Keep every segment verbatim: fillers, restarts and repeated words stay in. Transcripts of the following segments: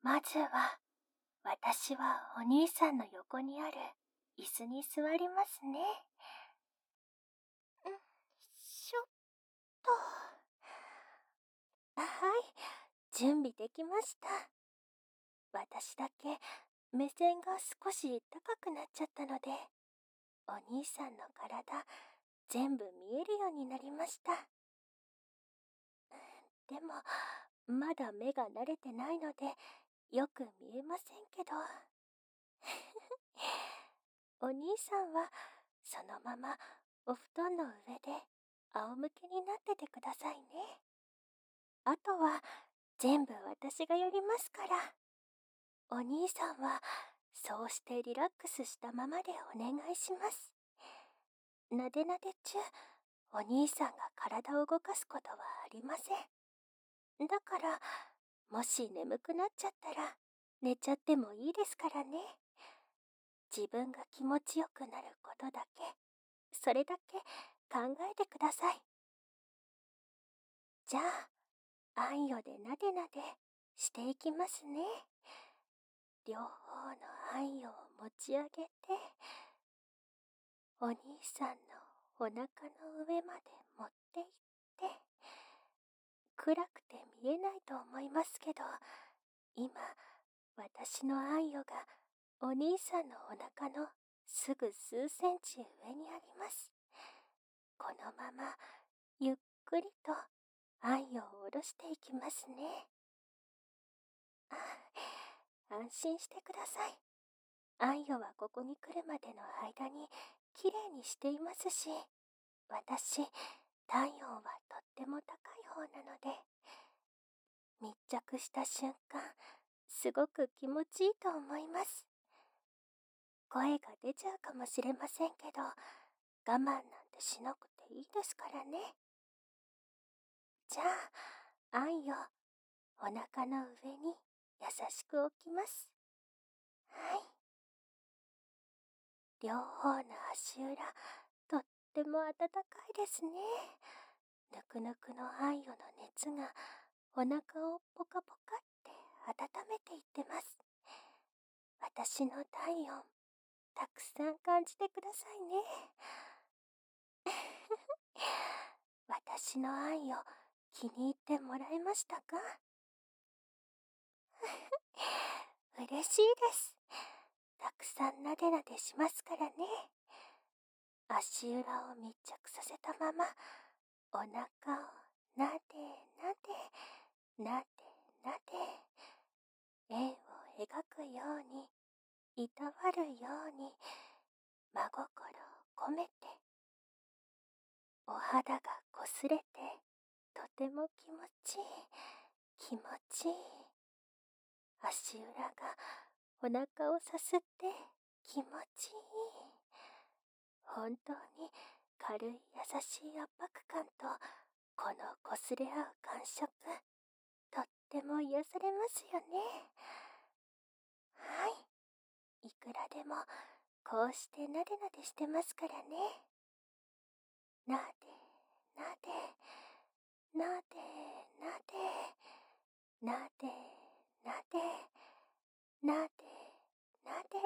まずは、私はお兄さんの横にある椅子に座りますね。んしょっと。はい、準備できました。私だけ目線が少し高くなっちゃったので、お兄さんの体全部見えるようになりました。でも、まだ目が慣れてないので、よく見えませんけど。お兄さんは、そのままお布団の上で仰向けになっててくださいね。あとは、全部私がやりますから。お兄さんは、そうしてリラックスしたままでお願いします。なでなで中、お兄さんが体を動かすことはありません。だから、もし眠くなっちゃったら、寝ちゃってもいいですからね。自分が気持ちよくなることだけ、それだけ考えてください。じゃあ、あんよでなでなでしていきますね。両方のあんよを持ち上げて、お兄さんのお腹の上まで持っていって、暗くて見えないと思いますけど、今、私のあんよがお兄さんのお腹のすぐ数センチ上にあります。このままゆっくりとあんよを下ろしていきますね。あ、安心してください。あんよはここに来るまでの間にきれいにしていますし、私、体温はとっても高い方なので、密着した瞬間、すごく気持ちいいと思います。声が出ちゃうかもしれませんけど、我慢なんてしなくていいですからね。じゃあ、あんよ、お腹の上に優しく置きます。はい。両方の足裏、とっても暖かいですね。ぬくぬくのあんよの熱がお腹をポカポカって温めていってます。私の体温、たくさん感じてくださいね。私のあんよ、気に入ってもらえましたか？嬉しいです。たくさんなでなでしますからね。足裏を密着させたまま、お腹をなでなで、なでなで、円を描くように、いたわるように、真心を込めて、お肌がこすれて、とても気持ちいい、気持ちいい。足裏がお腹をさすって気持ちいい。本当に軽い優しい圧迫感と、このこすれ合う感触、とっても癒されますよね。はい。いくらでもこうしてなでなでしてますからね。なで、なで、なで、なで、なで、なで、なで、なで。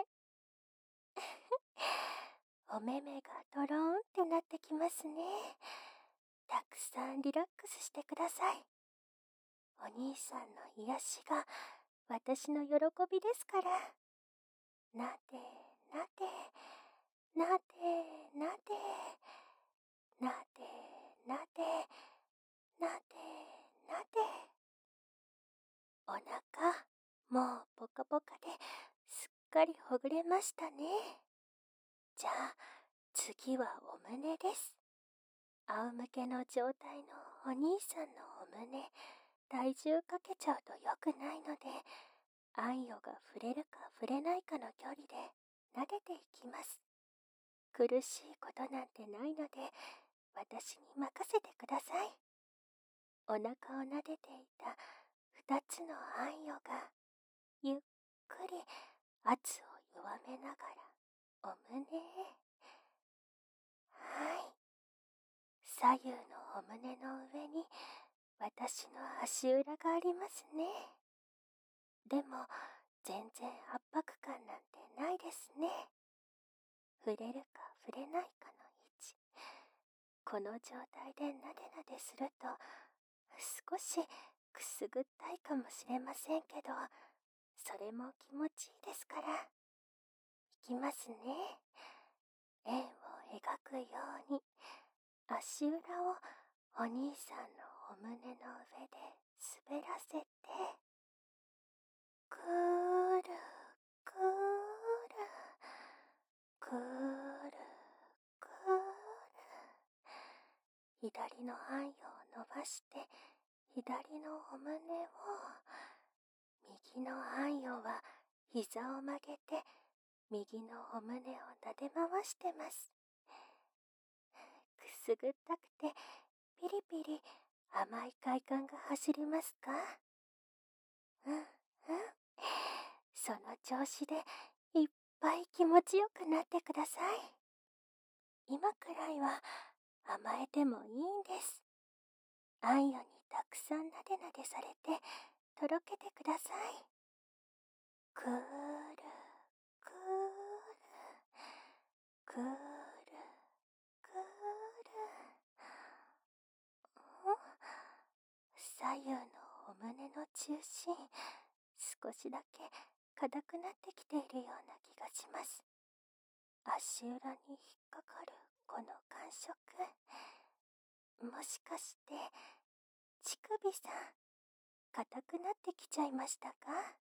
お目目がドローンってなってきますね。たくさんリラックスしてください。お兄さんの癒しが私の喜びですから。なで、なで、なで、なで、なで、なで、なで、なで。お腹、もうポカポカですっかりほぐれましたね。じゃあ、次はお胸です。仰向けの状態のお兄さんのお胸、体重かけちゃうと良くないので、あんよが触れるか触れないかの距離で撫でていきます。苦しいことなんてないので、私に任せてください。お腹を撫でていた二つのあんよが、ゆっくり圧を弱めながらお胸へ。はい。左右のお胸の上に私の足裏がありますね。 でも、全然圧迫感なんてないですね。触れるか触れないかの位置。この状態でなでなですると、少しくすぐったいかもしれませんけど、それも気持ちいいですから。いきますね。円を描くように、足裏をお兄さんのお胸の上で滑らせて、くーるくーるくーるくーる、左の範囲を伸ばして左のお胸を、右の範囲をは膝を曲げて右のお胸を撫で回してます。くすぐったくてピリピリ甘い快感が走りますか？うんうん。その調子でいっぱい気持ちよくなってください。今くらいは甘えてもいいんです。あんよにたくさんなでなでされてとろけてください。くーるくーるくーるくーる。左右のお胸の中心、少しだけ硬くなってきているような気がします。足裏に引っかかるこの感触、もしかして乳首さん硬くなってきちゃいましたか？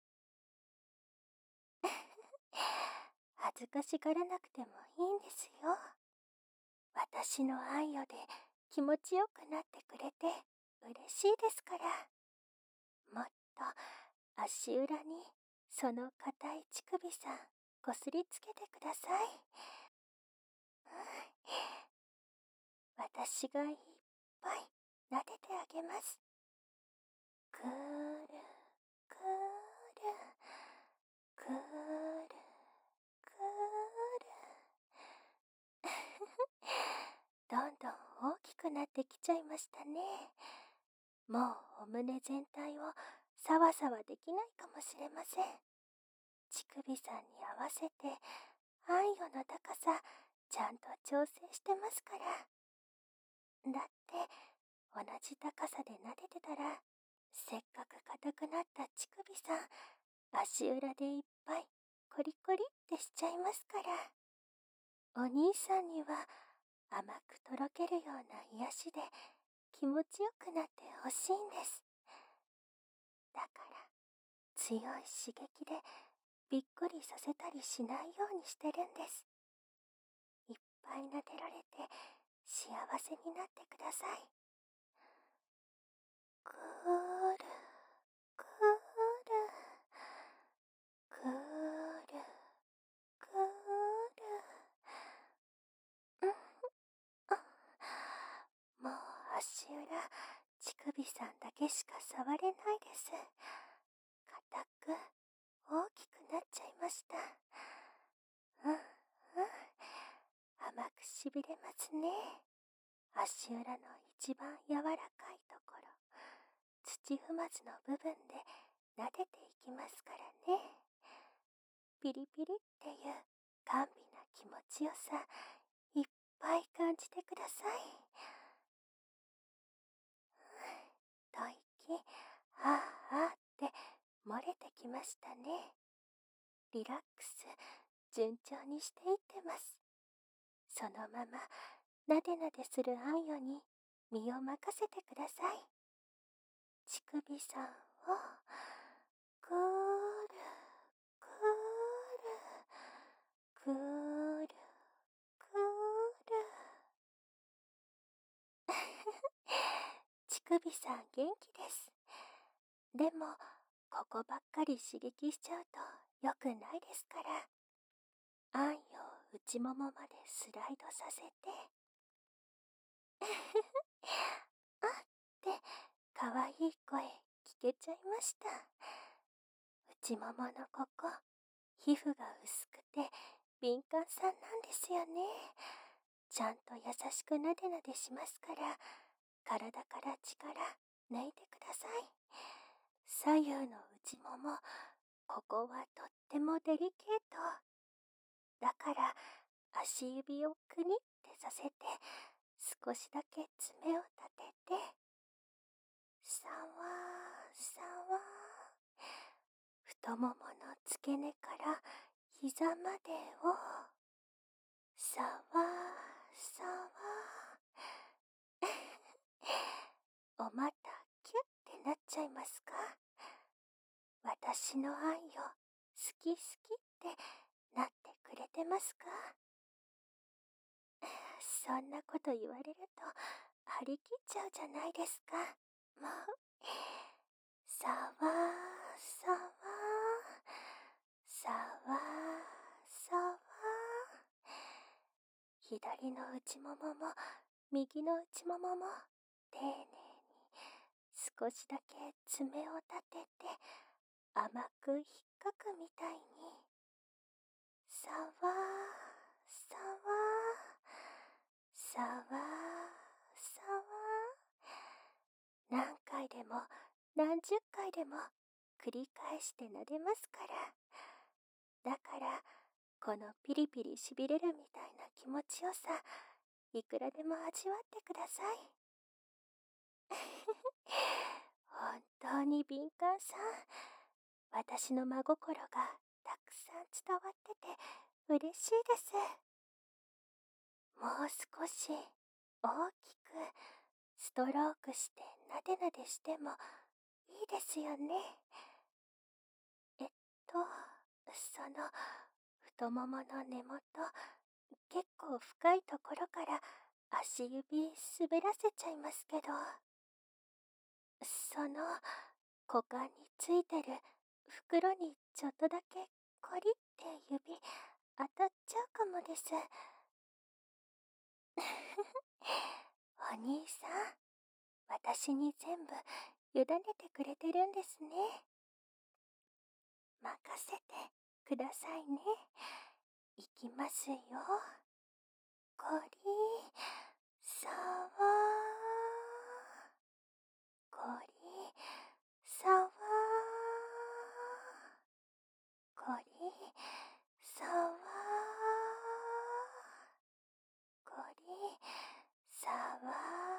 恥ずかしがらなくてもいいんですよ。私の愛よで気持ちよくなってくれて嬉しいですから。もっと足裏にその硬い乳首さんこすりつけてください。私がいっぱい撫でてあげます。くーるくーるくーるくーる。どんどん大きくなってきちゃいましたね。もうお胸全体をさわさわできないかもしれません。乳首さんに合わせてあんよの高さちゃんと調整してますから。だって同じ高さで撫でてたら、せっかく硬くなった乳首さん足裏でいっぱいコリコリってしちゃいますから。お兄さんには甘くとろけるような癒しで気持ちよくなってほしいんです。だから強い刺激でびっくりさせたりしないようにしてるんです。いっぱい撫でられて幸せになってください。くーるくーるくーるくーる。もう足裏、乳首さんだけしか触れないです。硬く大きくなっちゃいました。うんうん、甘くしびれますね。足裏の一番柔らかいところ、土踏まずの部分で撫でていきますからね。ピリピリっていう甘美な気持ちよさ、いっぱい感じてください。吐息、はぁはぁって漏れてきましたね。リラックス、順調にしていってます。そのまま、なでなでするあんよに身を任せてください。乳首さんを、くーる、くーる、くーる、くーる。乳首さん元気です。でも、ここばっかり刺激しちゃうと良くないですから。あんよを内ももまでスライドさせて、あってかわいい声聞けちゃいました。内もものここ、皮膚が薄くて敏感さんなんですよね。ちゃんと優しくなでなでしますから、体から力抜いてください。左右の内ももここはとってもデリケート。だから足指をくにってさせて、少しだけ爪を立てて、さわーさわー、太ももの付け根から膝までを、さわーさわー。おまたキュッてなっちゃいますか？私の愛を好き好きってなってくれてますか？そんなこと言われると張り切っちゃうじゃないですか。もう、さわーさわー、さわーさわー。左の内ももも右の内ももも丁寧に少しだけ爪を立てて甘く引っかくみたいに、さわーさわー、さわーさわー。何回でも何十回でも繰り返して撫でますから。だからこのピリピリしびれるみたいな気持ちよさ、いくらでも味わってください。本当に敏感さん。私の真心がたくさん伝わってて嬉しいです。もう少し大きくストロークしてなでなでしてもいいですよね。えっと、その太ももの根元、結構深いところから足指滑らせちゃいますけど、その股間についてる袋にちょっとだけコリって指当たっちゃうかもです。お兄さん、私に全部委ねてくれてるんですね。任せてくださいね。いきますよ。コリさわー、コリさわー、コリさわー、コリさわ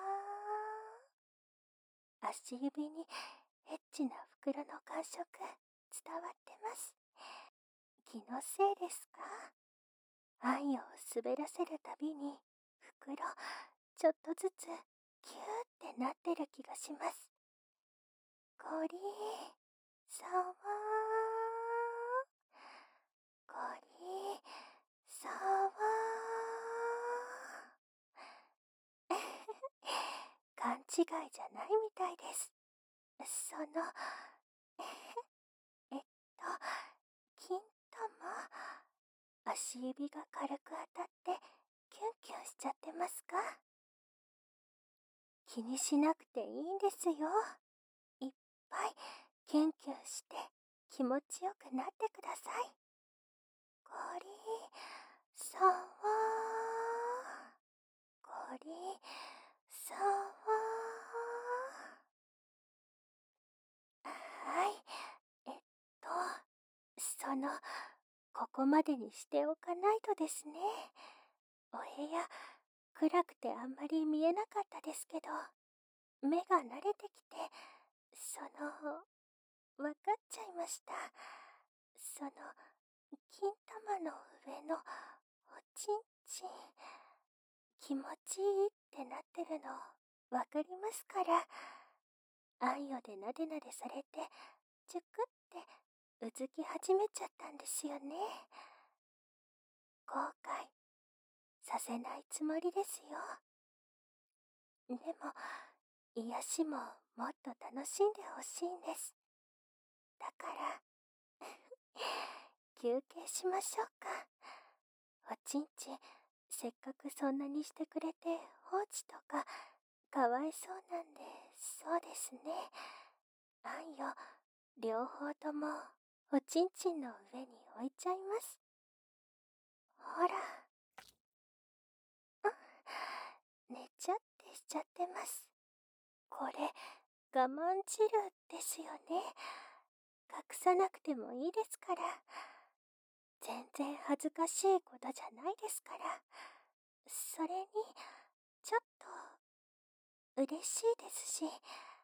ー。足指にエッチな袋の感触伝わってます。気のせいですか？愛を滑らせるたびに袋ちょっとずつキューってなってる気がします。コリさわー、コリさわー。勘違いじゃないみたいです。そのえっと金玉、足指が軽く当たってキュンキュンしちゃってますか？気にしなくていいんですよ。いっぱいキュンキュンして気持ちよくなってください。コリさわー、コリさわー。はい、えっと、その、ここまでにしておかないとですね。お部屋、暗くてあんまり見えなかったですけど、目が慣れてきて、その、わかっちゃいました。その、金玉の上のおちんちん、気持ちいいってなってるのわかりますから。あんよでなでなでされて、チュクってうずき始めちゃったんですよね。後悔させないつもりですよ。でも、癒しももっと楽しんでほしいんです。だから休憩しましょうか。おちんちん、せっかくそんなにしてくれて放置とかかわいそうなんで、そうですね。あんよ、両方ともおちんちんの上に置いちゃいます。ほら、寝ちゃってしちゃってます。これ、我慢汁ですよね。 隠さなくてもいいですから。全然恥ずかしいことじゃないですから。それに、ちょっと嬉しいですし、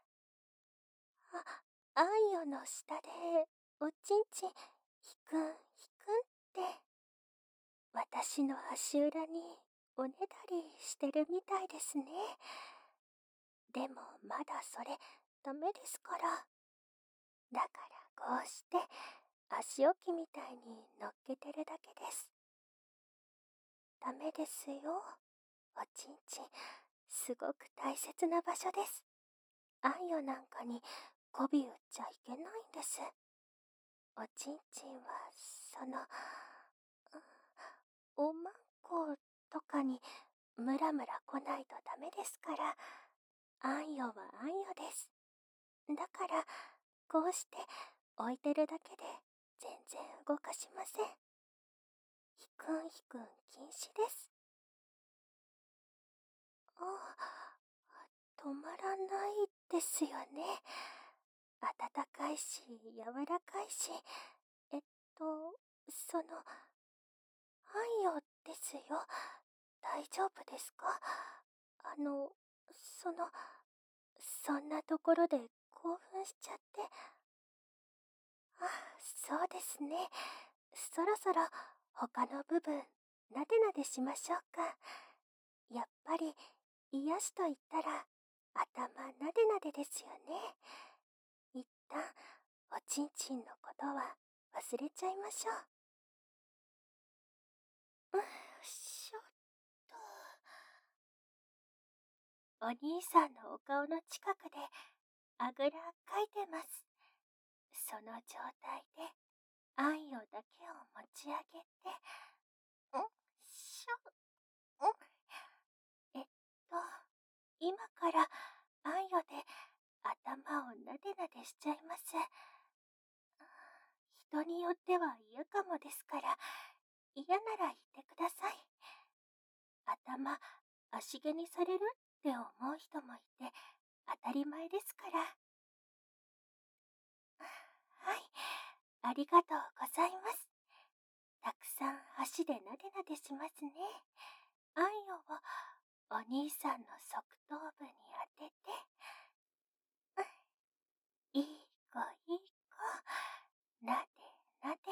あ、あんよの下でおちんちんひくんひくんって私の足裏におねだりしてるみたいですね。でもまだそれダメですから。だからこうして足置きみたいに乗っけてるだけです。ダメですよ。おちんちん、すごく大切な場所です。あんよなんかに媚び売っちゃいけないんです。おちんちんは、その、おまんことかにムラムラ来ないとダメですから。あんよはあんよです。だから、こうして置いてるだけで全然動かしません。ひくんひくん禁止です。あ、止まらないですよね。暖かいし、柔らかいし、えっと、その、あんよですよ。大丈夫ですか？あの、その、そんなところで興奮しちゃって。あ、そうですね。そろそろ他の部分、なでなでしましょうか。やっぱり、癒しと言ったら、頭なでなでですよね。一旦、おちんちんのことは忘れちゃいましょう。よいしょっと。お兄さんのお顔の近くで、あぐらかいてます。その状態で、あんよだけを持ち上げて、んしょ、んえっと、今からあんよで頭をなでなでしちゃいます。人によっては嫌かもですから、嫌なら言ってください。頭、足毛にされるって思う人もいて、当たり前ですから。はい、ありがとうございます。たくさん足でなでなでしますね。あんよをお兄さんの側頭部に当てて、いい子いい子、なでなで。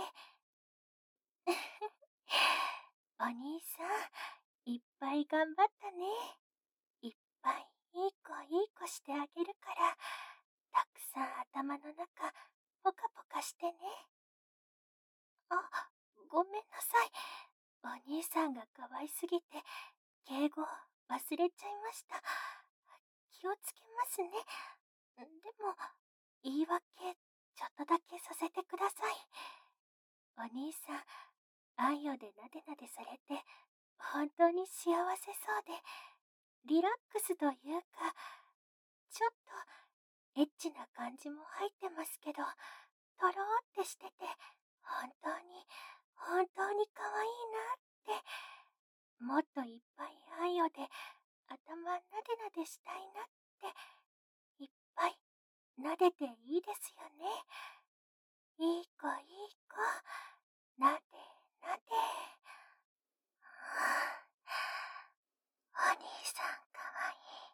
お兄さん、いっぱい頑張ったね。いっぱいいい子いい子してあげるから、たくさん頭の中、ポカポカしてね。あ、ごめんなさい。お兄さんが可愛すぎて、敬語忘れちゃいました。気をつけますね。でも、言い訳、ちょっとだけさせてください。お兄さん、あんよでなでなでされて、本当に幸せそうで、リラックスというか、ちょっとエッチな感じも入ってますけど、とろーってしてて、本当に、本当に可愛いなって、もっといっぱいあんよで頭なでなでしたいなって、いっぱいなでていいですよね。いい子いい子、なでなで。お兄さんかわいい。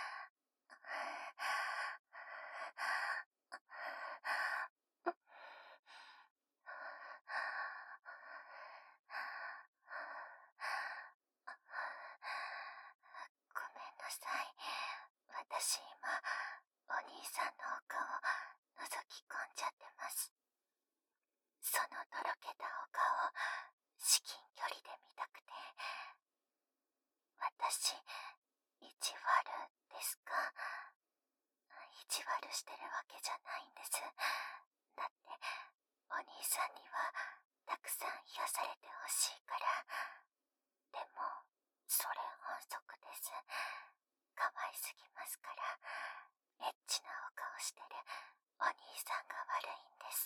ごめんなさい。私今、お兄さんのお顔覗き込んじゃってます。そのとろけたお顔、至近距離で見たくて。私、意地悪ですか？意地悪してるわけじゃないんです。だって、お兄さんにはたくさん癒されてほしいから。でも、それ反則です。可愛すぎますから、エッチなお顔してるお兄さんが悪いんです。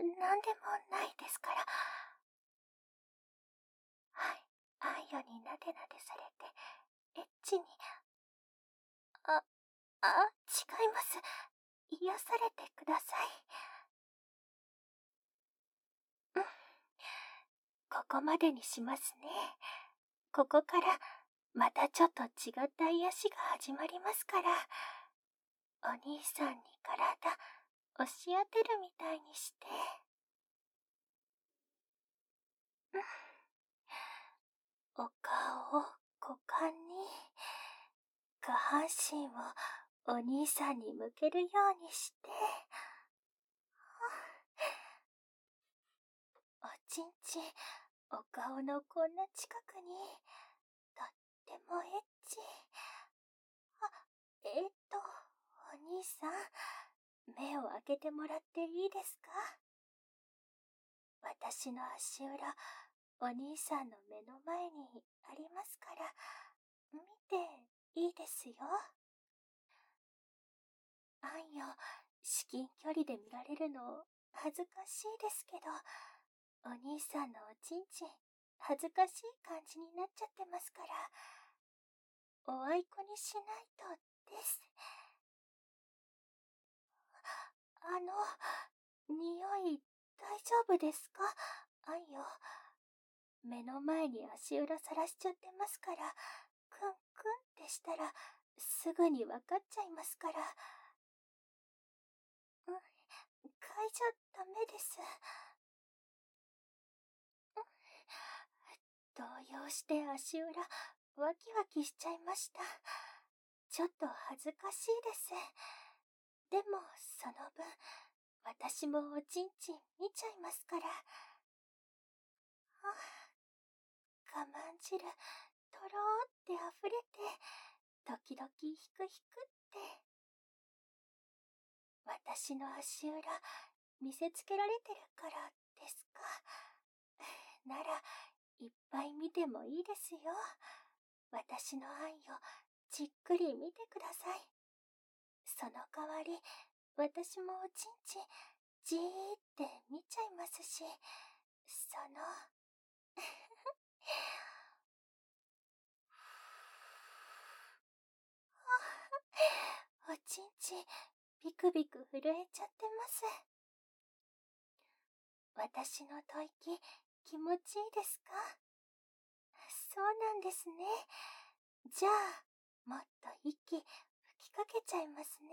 なんでもないですから。はい、あんよになでなでされて、エッチに。あ、あ、違います。癒されてください。うん。ここまでにしますね。ここから、またちょっと違った癒しが始まりますから。お兄さんに体、押し当てるみたいにして。うん。お顔を股間に、下半身をお兄さんに向けるようにして、おちんちん、お顔のこんな近くに、とってもエッチ。あ、えー、っと、お兄さん、目を開けてもらっていいですか？私の足裏、お兄さんの目の前にありますから、見ていいですよ。あんよ、至近距離で見られるの恥ずかしいですけど、お兄さんのおちんちん、恥ずかしい感じになっちゃってますから、おあいこにしないとです。あの、匂い大丈夫ですか？あんよ。目の前に足裏さらしちゃってますから、クンクンってしたら、すぐにわかっちゃいますから。うん、嗅いじゃダメです。動揺して足裏、ワキワキしちゃいました。ちょっと恥ずかしいです。でも、その分、私もおちんちん見ちゃいますから。はあ、我慢汁、とろーって溢れて、時々ヒクヒクって。私の足裏、見せつけられてるからですか？なら、いっぱい見てもいいですよ。私の愛をじっくり見てください。その代わり、私もおちんちん、じーって見ちゃいますし、その、おちんちん、ビクビク震えちゃってます。私の吐息、気持ちいいですか？そうなんですね。じゃあ、もっと息吹きかけちゃいますね。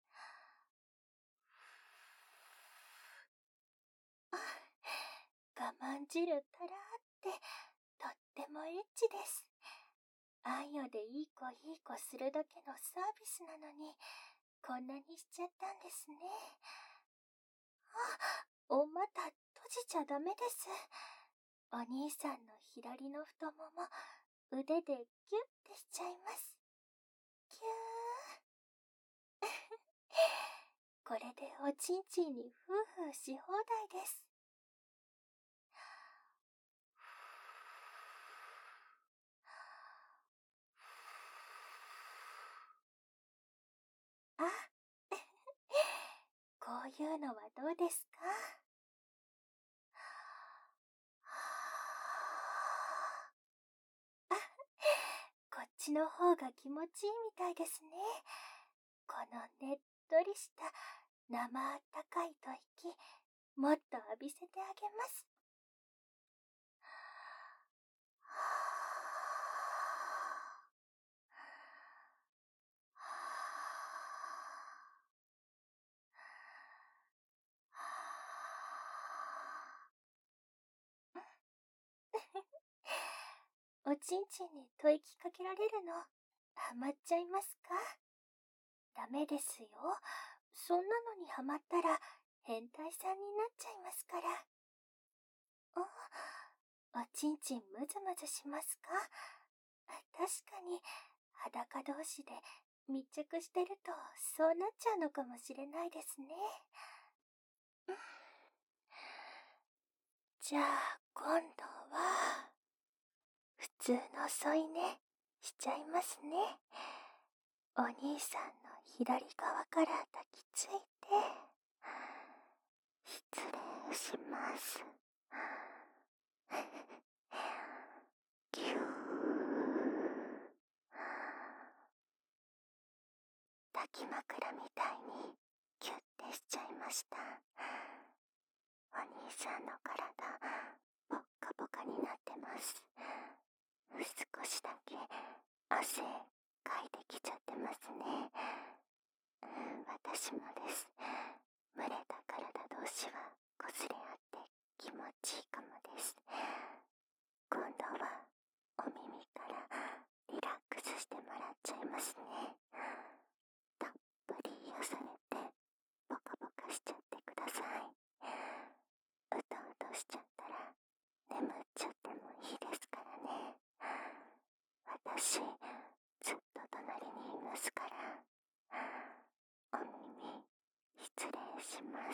あ、我慢汁たらーって、とってもエッチです。あんよでいい子いい子するだけのサービスなのに、こんなにしちゃったんですね。あ、お股閉じちゃダメです。お兄さんの左の太もも、腕でギュッてしちゃいます。ぎゅー。これでおちんちんにフーフーし放題です。あ、こういうのはどうですか？あ、こっちの方が気持ちいいみたいですね。このねっとりした生あったかい吐息、もっと浴びせてあげます。おちんちんに吐息かけられるの、ハマっちゃいますか？ダメですよ。そんなのにハマったら、変態さんになっちゃいますから。お、おちんちんムズムズしますか？確かに、裸同士で密着してると、そうなっちゃうのかもしれないですね。じゃあ、今度は、普通の添い寝しちゃいますね。お兄さんの左側から抱きついて、 失礼します。ぎゅー。抱き枕みたいにキュッてしちゃいました。お兄さんの体、ポッカポカになってます。少しだけ汗かいてきちゃってますね。私もです。蒸れた体同士はこすれ合って気持ちいいかもです。今度はお耳からリラックスしてもらっちゃいますね。たっぷり癒されてポカポカしちゃってください。うとうとしちゃったら眠っちゃってもいいですからね。私ずっと隣にいますから。お耳失礼します。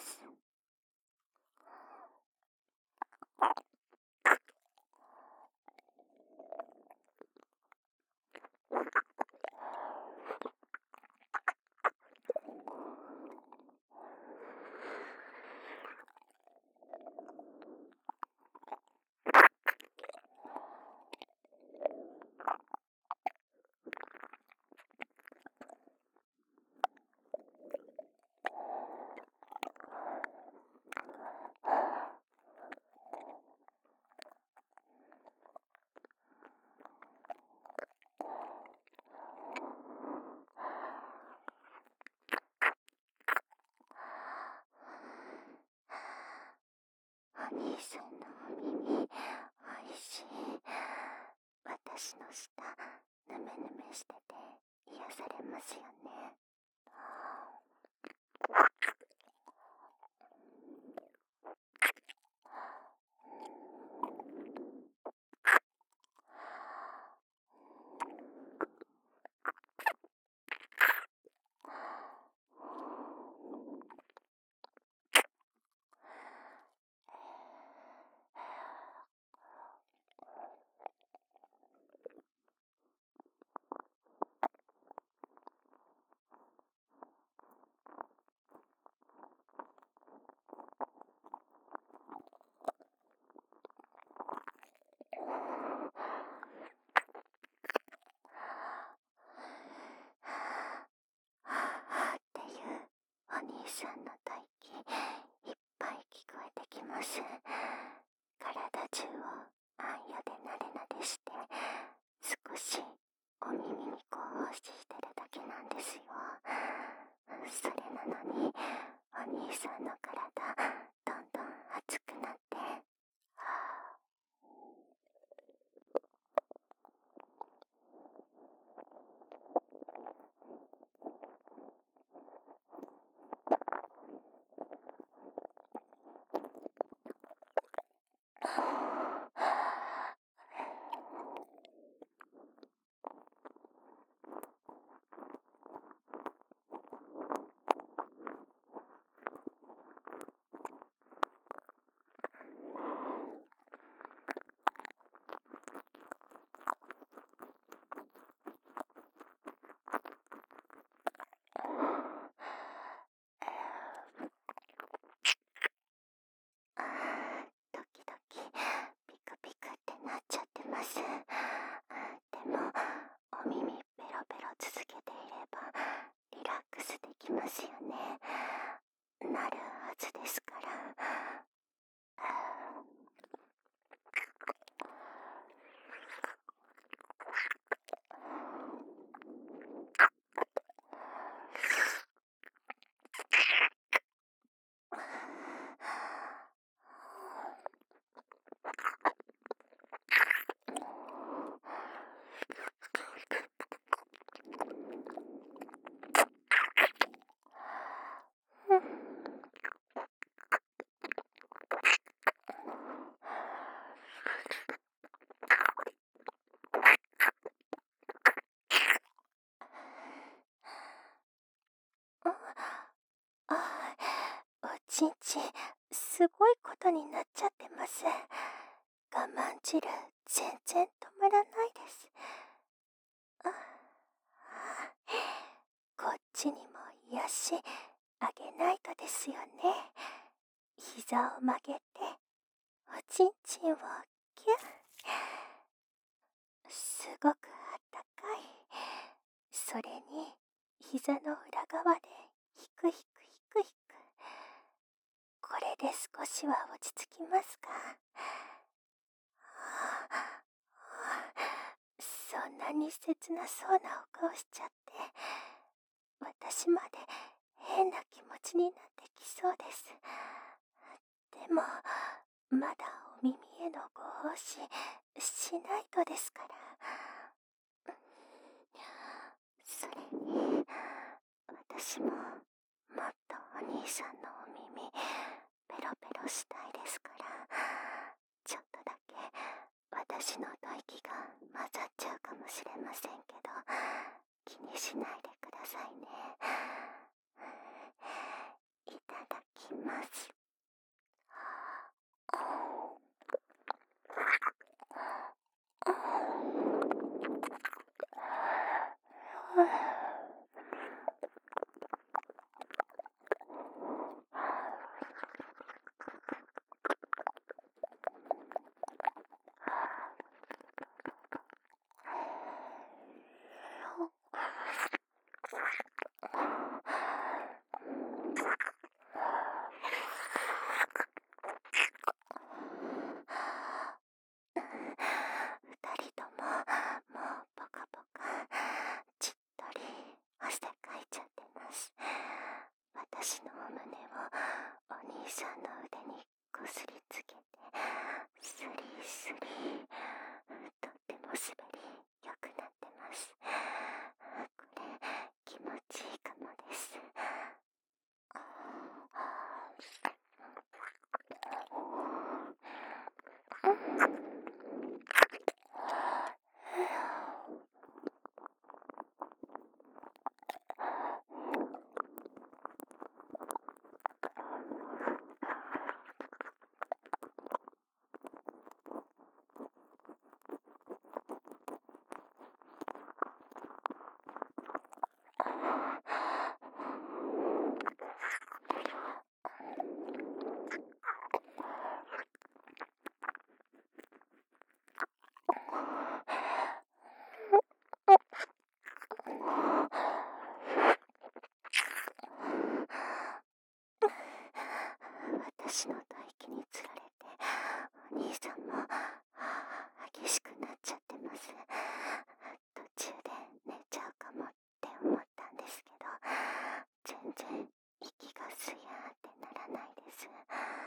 お兄さんのお耳、おいしい。私の舌、ぬめぬめしてて癒されますよね。っていうお兄さんの吐息いっぱい聞こえてきます。体中をあんよでなでなでして少しお耳にこうしてるだけなんですよ。それなのにお兄さんの体どんどん熱くなって、ドキドキピクピクってなっちゃってます。でもお耳ペロペロ続けていればリラックスできますよね。なるはずですから。あ、おちんちんすごいことになっちゃってます。我慢汁全然止まらないです。あこっちにも癒しあげないとですよね。 膝を曲げて、おちんちんをキュッ。すごくあったかい。それに、膝の裏側でひくひくひくひく。これで少しは落ち着きますか？そんなに切なそうなお顔しちゃって、私まで変な気持ちになってきそうです。でも、まだお耳へのご奉仕しないとですから。それに、私ももっとお兄さんのお耳ペロペロしたいですから、ちょっとだけ私の吐息が混ざっちゃうかもしれませんけど、気にしないでくださいね。いただきます。二人とももうポカポカじっとり汗かいちゃってます。私のお胸をお兄さんの腕にこすりつけて、スリスリ、とっても滑り良くなってます。これ気持ちいいかもです。私の吐息につられて、お兄さんも激しくなっちゃってます。途中で寝ちゃうかもって思ったんですけど、全然息がすやーってならないです。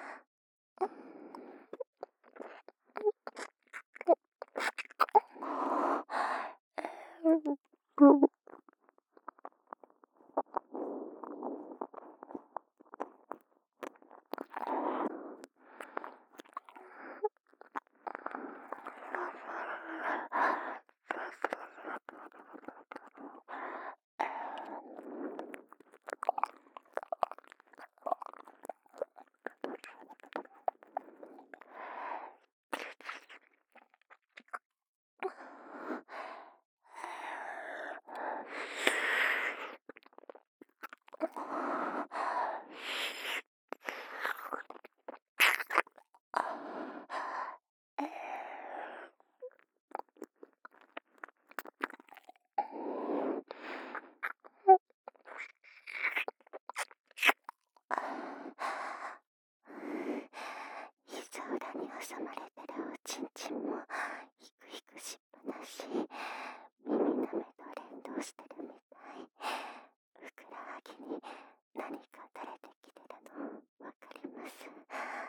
膝裏に挟まれてるおちんちんもヒクヒクしっぱなし、耳なめと連動してるみたい。ふくらはぎに何か垂れてきてるのわかります？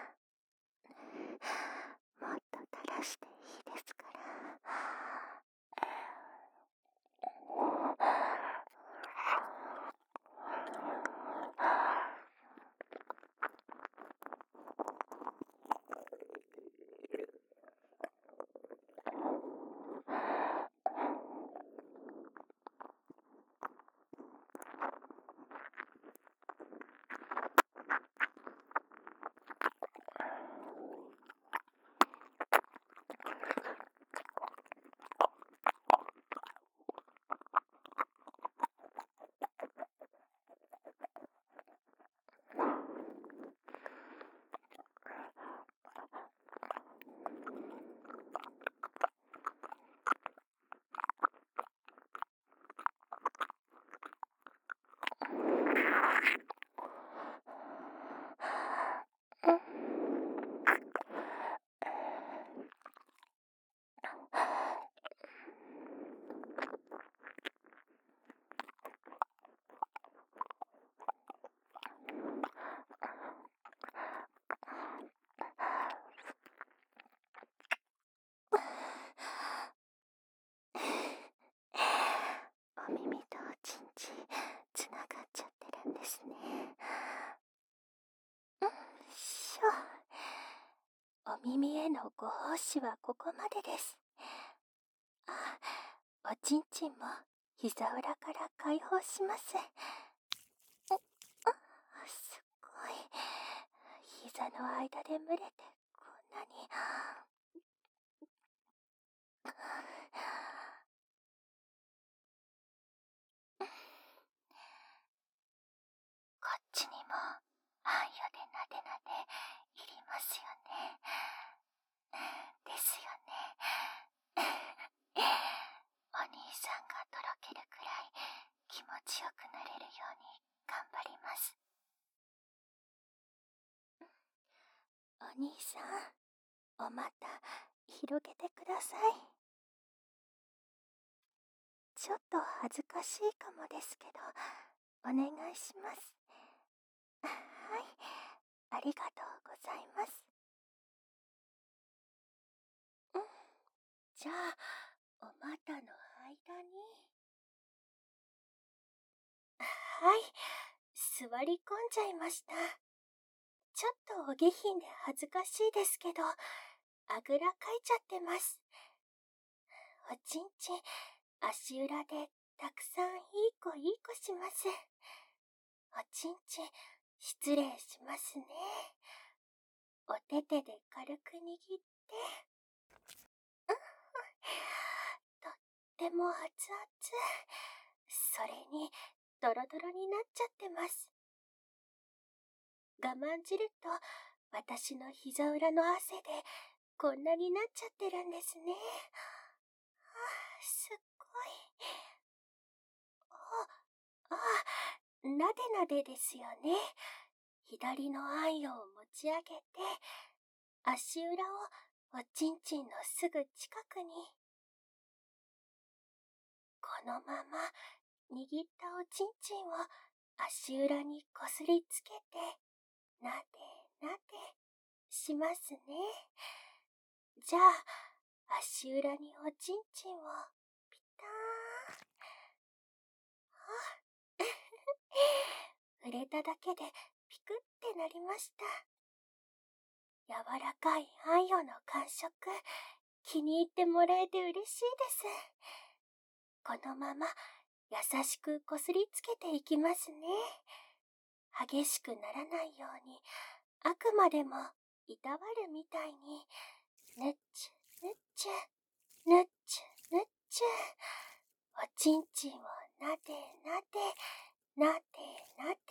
もっと垂らしていいですから。 耳へのご奉仕はここまでです。あ、おちんちんも膝裏から解放します。あ、すっごい。膝の間で蒸れてこんなに。こっちにもあんよでなでなでいりますよね。ですよね。お兄さんがとろけるくらい気持ちよくなれるように頑張ります。お兄さん、お股広げてください。ちょっと恥ずかしいかもですけど、お願いします。はい、ありがとうございます。うん、じゃあ、お股の間に。はい、座り込んじゃいました。ちょっとお下品で恥ずかしいですけど、あぐらかいちゃってます。おちんちん、足裏でたくさんいい子いい子します。おちんちん、失礼しますね。お手手で軽く握って。とっても熱々。それに、ドロドロになっちゃってます。我慢汁と私の膝裏の汗でこんなになっちゃってるんですね。はあ、すっごい。あ、あ、なでなでですよね。左のあんよを持ち上げて、足裏をおちんちんのすぐ近くに。このまま握ったおちんちんを足裏にこすりつけて、なでなでしますね。じゃあ、足裏におちんちんをピターン。触れただけでピクってなりました。柔らかいあんよの感触、気に入ってもらえて嬉しいです。このまま優しくこすりつけていきますね。激しくならないように、あくまでもいたわるみたいに、ぬっちゅぬっちゅ、ぬっちゅぬっちゅ、おちんちんをなでなで、なでなで。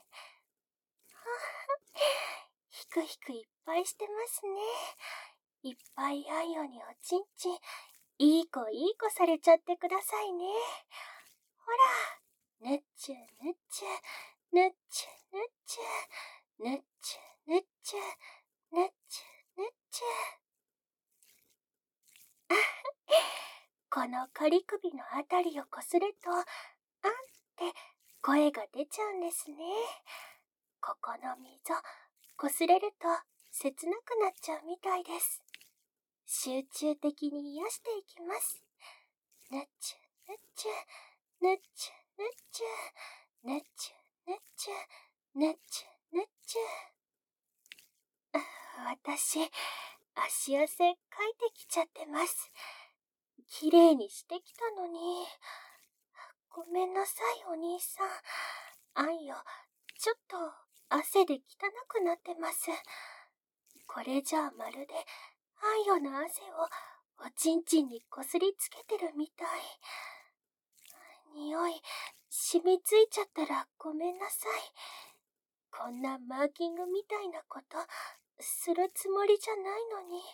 ひくひくいっぱいしてますね。いっぱいあんよにおちんちん、いい子いい子されちゃってくださいね。ほら、ぬっちゅぬっちゅ、ぬっちゅぬっちゅ、ぬっちゅぬっちゅ、ぬっちゅぬっちゅ。この仮首のあたりをこすると、あんって声が出ちゃうんですね。ここの溝、こすれると切なくなっちゃうみたいです。集中的に癒していきます。ぬっちゅぬっちゅ、ぬっちゅぬっちゅ、ぬっちゅぬっちゅ、ぬっちゅぬっちゅ。私、足汗かいてきちゃってます。きれいにしてきたのに。ごめんなさい、お兄さん。あんよ、ちょっと汗で汚くなってます。これじゃあまるで、あんよの汗をおちんちんにこすりつけてるみたい。匂い、染みついちゃったらごめんなさい。こんなマーキングみたいなことするつもりじゃないのに。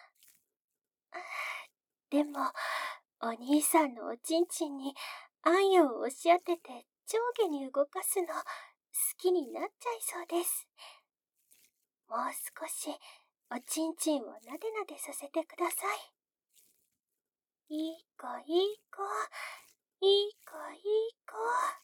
でも、お兄さんのおちんちんにあんよを押し当てて上下に動かすの好きになっちゃいそうです。もう少しおちんちんをなでなでさせてください。いい子いい子、いい子いい子。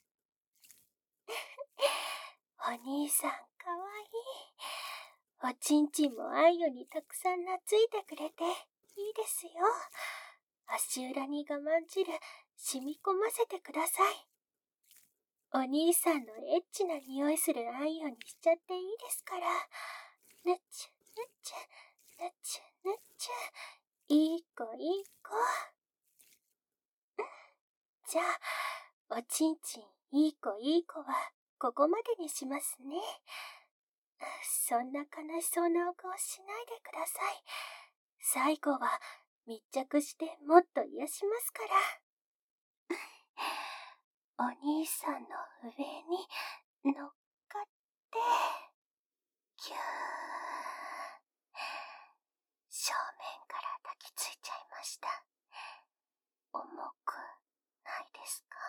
お兄さんかわいい。おちんちんもあんよにたくさん懐いてくれていいですよ。足裏に我慢汁染み込ませてください。お兄さんのエッチな匂いするあんよにしちゃっていいですから。ぬっちゅぬっちゅぬっちいい子いい子。じゃあ、おちんちんいい子いい子はここまでにしますね。そんな悲しそうなお顔しないでください。最後は密着してもっと癒しますから。お兄さんの上に乗っかって、ぎゅー。正面から抱きついちゃいました。重くないですか？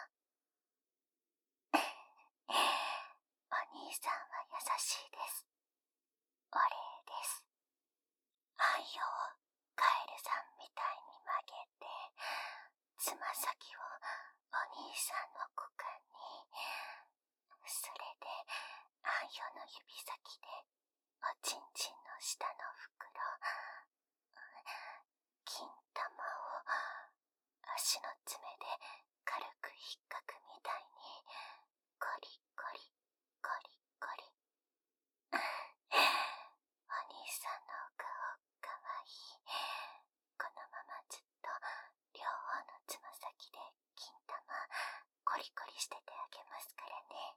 お兄さんは優しいです。お礼です。愛をカエルさんみたいに曲げて、つま先をお兄さんの股間に、それで愛用の指先でおちんちんの下の袋、金玉を足の爪で軽く引っかくみたいにコリコリコリコリ。お兄さんのお顔かわいい。このままずっと両方のつま先で金玉コリコリしててあげますからね。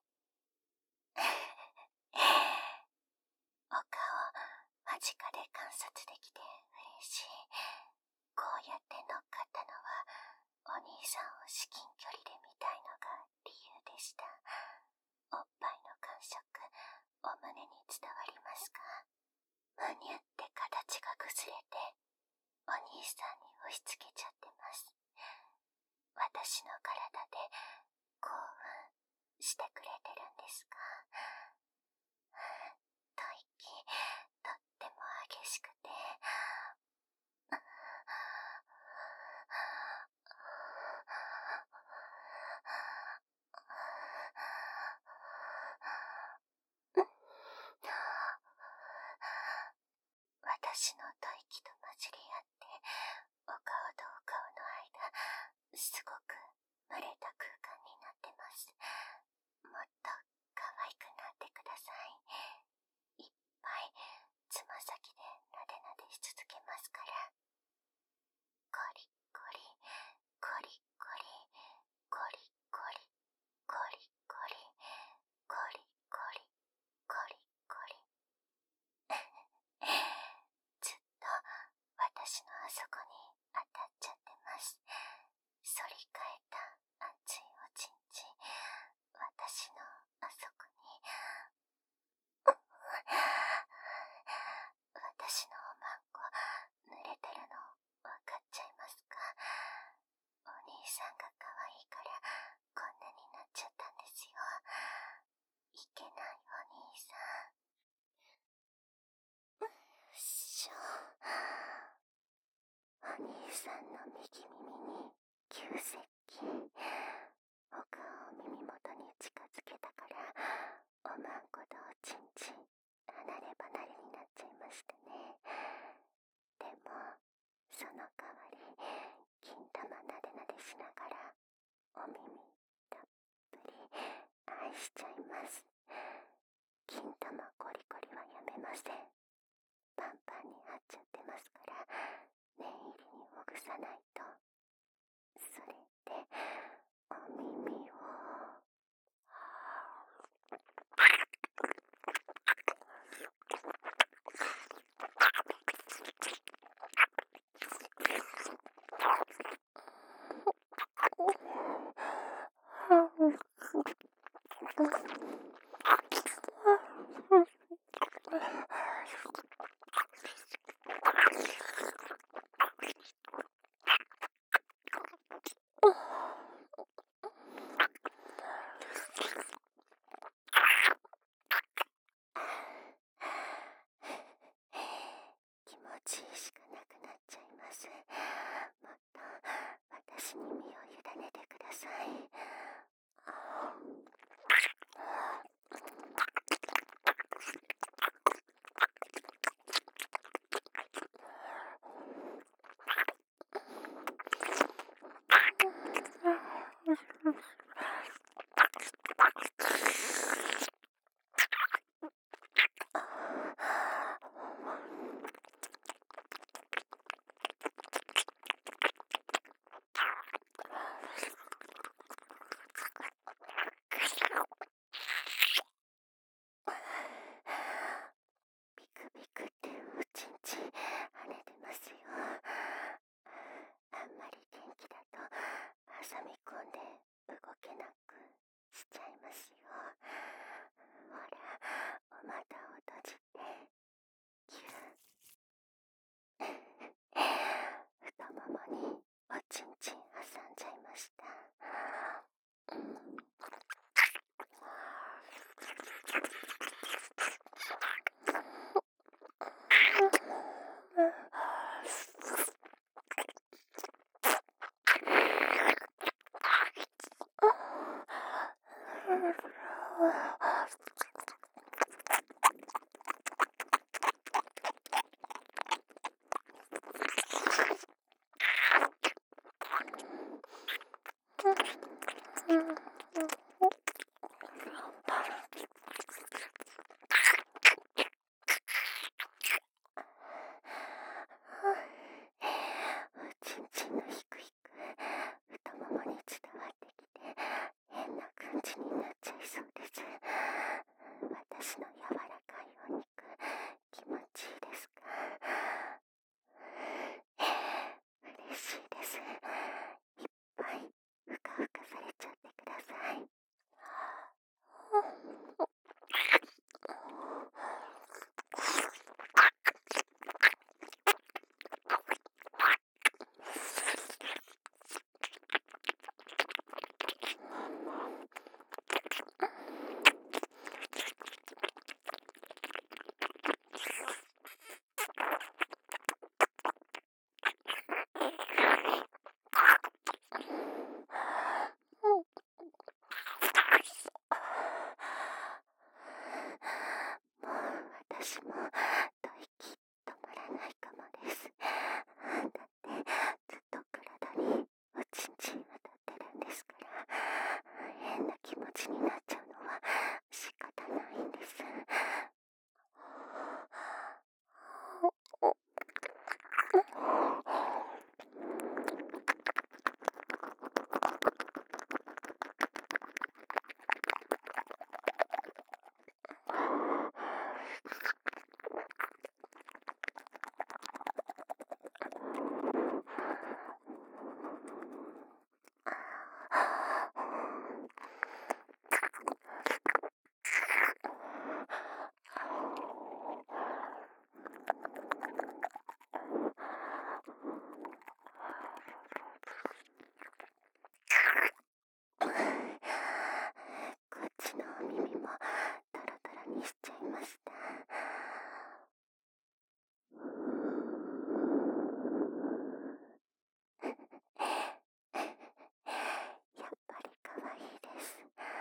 お顔間近で観察できて嬉しい。こうやって乗っかったのはお兄さんを至近距離で見たいのが理由でした。おっぱいの感触、お胸に伝わりますか？むにゅって形が崩れてお兄さんに押し付けちゃってます。私の体で興奮してくれてるんですか？吐息とっても激しくて、私の吐息と混じり合ってお顔とお顔の間、すごく蒸れた空間になってます。もっと可愛くなってください。いっぱいつま先でなでなでし続けますから。コリコリコリコリコリコリコリコリコリコリコリコリ。ずっと私のあそこに当たっちゃってます。反り返った熱いおちんちん、私のあそこに。私のおまんこ濡れてるのわかっちゃいますか？お兄さんが可愛いからこんなになっちゃったんですよ。いけないお兄さん。しょ。お兄さんの右耳に急接近。お顔を耳元に近づけたからおまんことおちんちん離れ離れになっちゃいましたね。でもその代わり金玉なでなでしながらお耳たっぷり愛しちゃいます。金玉コリコリはやめません。パンパンに張っちゃってますから念入りにほぐさないと。それでお耳を気持ちいいしかなくなっちゃいます。もっと私に身を委ねてください。 した。ちんちんのヒクヒク、太ももに伝わってきて変な感じになっちゃいそうです。私の柔らかいお肉、気持ちいいですか？嬉しいです。いっぱいふかふかされちゃってください。もう私も吐息止まらないかもです。だってずっと体におちんちん当たってるんですから、変な気持ちになっちゃうのは仕方ないんです。こっちのお耳もトロトロにしちゃいました。やっぱり可愛いです。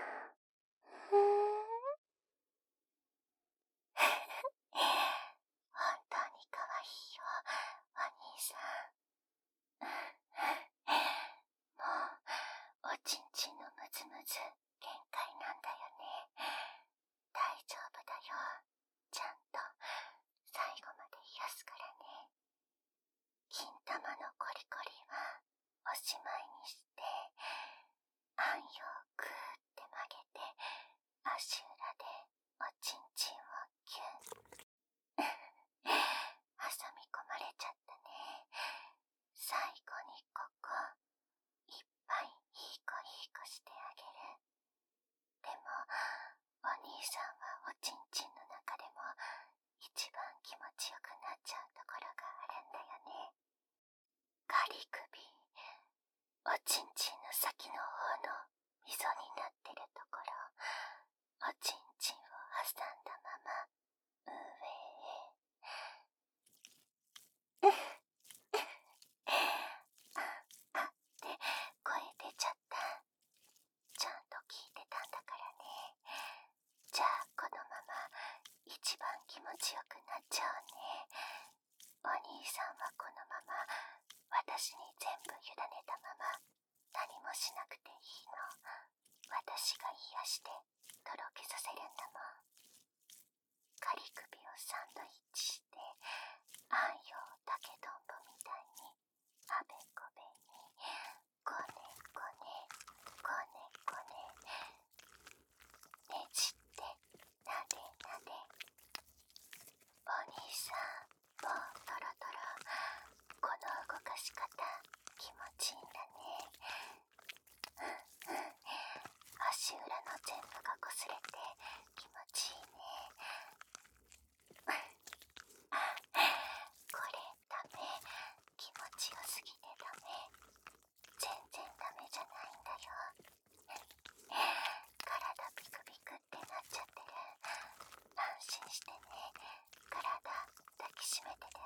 本当に可愛いよ、お兄さん。もうおちんちんのムズムズ限界なんだよね。大丈夫だよ。ちゃんと最後まで癒すからね。金玉のコリコリはおしまいにして、あんよをグーって曲げて足裏でおちんちんをキュン。挟み込まれちゃったね。最後にここいっぱいいい子いい子してあげる。でもお兄さんはおちんちんの中でも一番気持ちよくなっちゃうところがあるんだよね。ガリ首、おちんちんの先の方の溝になってるところ、おちんちんを挟んだまま上へ。あって声出ちゃった。ちゃんと聞いてたんだからね。じゃあこのまま一番気持ちよくなっちゃうね。お兄さんはこのまま私に全部委ねたまま何もしなくていいの。私が癒してとろけさせるんだもん。ガリ首をサンドイッチしてあんよう竹とんぼみたいにあべこべにこねこねこねこねねじってなでなで。お兄さんもうトロトロ。この動かし方気持ちいいんだね。うんうん。足裏の全部がこすれて気持ちいいね。こ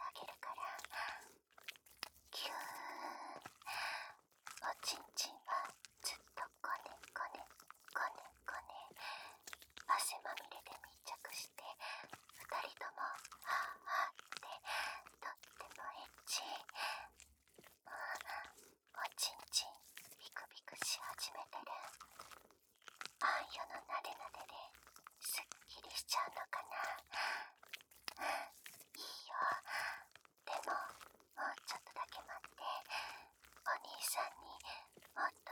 あげるから。ぎゅー。おちんちんはずっとこねこねこねこね、汗まみれで密着して、二人ともはぁはぁってとってもエッチ。うん、おちんちんビクビクし始めてる。あんよのなでなでですっきりしちゃうのかな。うん、いいよ。でももうちょっとだけ待って。お兄さんにもっ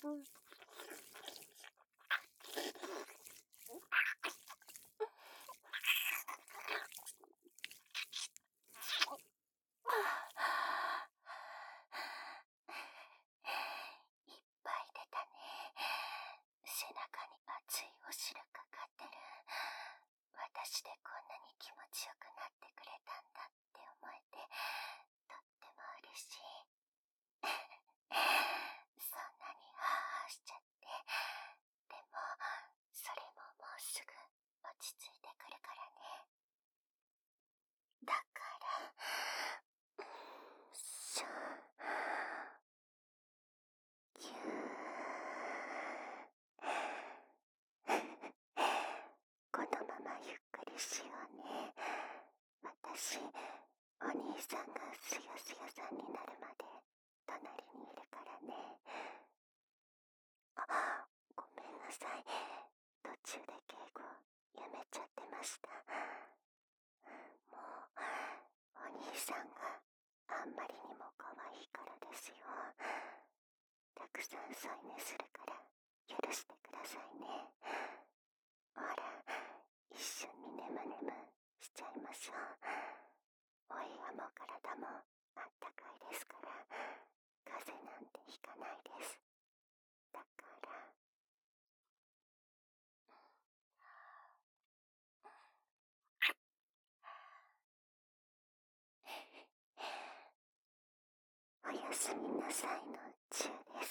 いっぱい出たね。背中に熱いお汁かかってる。私でこんなに気持ちよくなってくれたんだって思えて、とっても嬉しい。そんなにハーハーしちゃって。でも、それももうすぐ落ち着いてくるからね。だから、しょ、ぎゅー。このままゆっくりしようね。私、お兄さんがすやすやさんになるまで隣にいるからね。あ、ごめんなさい。途中で敬語やめちゃってました。もう、お兄さんがあんまりにも可愛いからですよ。たくさん添い寝するから許してくださいね。ほら、一緒にねむねむしちゃいましょう。お部屋も体もあったかいですから、風邪なんてひかないです。だからおやすみなさいのチューで